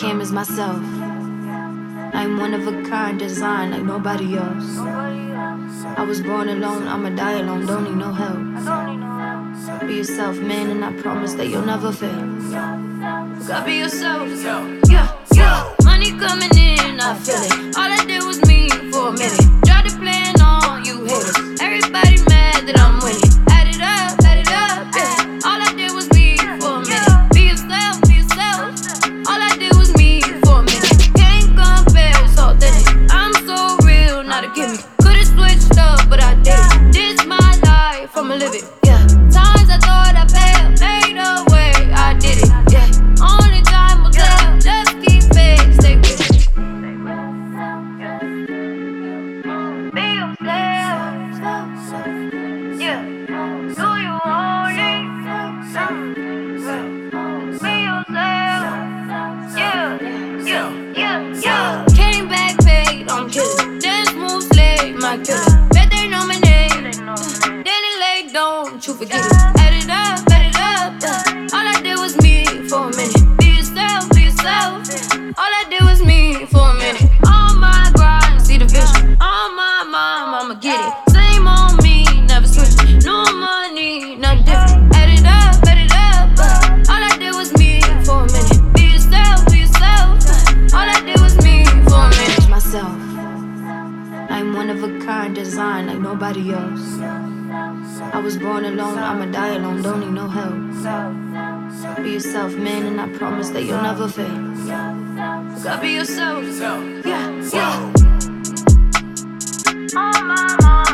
came as myself. I'm one of a kind, designed like nobody else. I was born alone, I'ma die alone, don't need no help. Be yourself, man, and I promise that you'll never fail. You gotta be yourself, yeah. Money coming in, I feel it. All I did was me for a minute. Tried to plan on you haters. Everybody mad that I'm winning. Add it up, yeah. All I did was me for a minute. Be yourself. All I did was me for a minute. Can't compare, it's authentic. I'm so real, not a gimmick. Could've switched up, but I did it. This my life, I'ma live it, yeah. Times I thought I failed, made a way, I did it, yeah. Only time will tell, just keep faith, stay with it. Be yourself, yeah. Do you want it? Be yourself, yeah. Came back paid, I'm killing. Dance moves late, my killer. Bet they know my name. Then it laid, don't you forget it. Add it up, yeah. All I did was me for a minute. Be yourself. All I did was me for a minute. On my grind, see the vision. On my mom, I'ma get it. Same on me, never switch. No money, nothing different. Add it up, all I did was me for a minute. Be yourself. All I did was me for a minute. Myself. I'm one of a kind, designed like nobody else. I was born alone, I'ma die alone, don't need no help. Be yourself, man, and I promise that you'll never fail. You gotta be yourself, yeah. On my mind.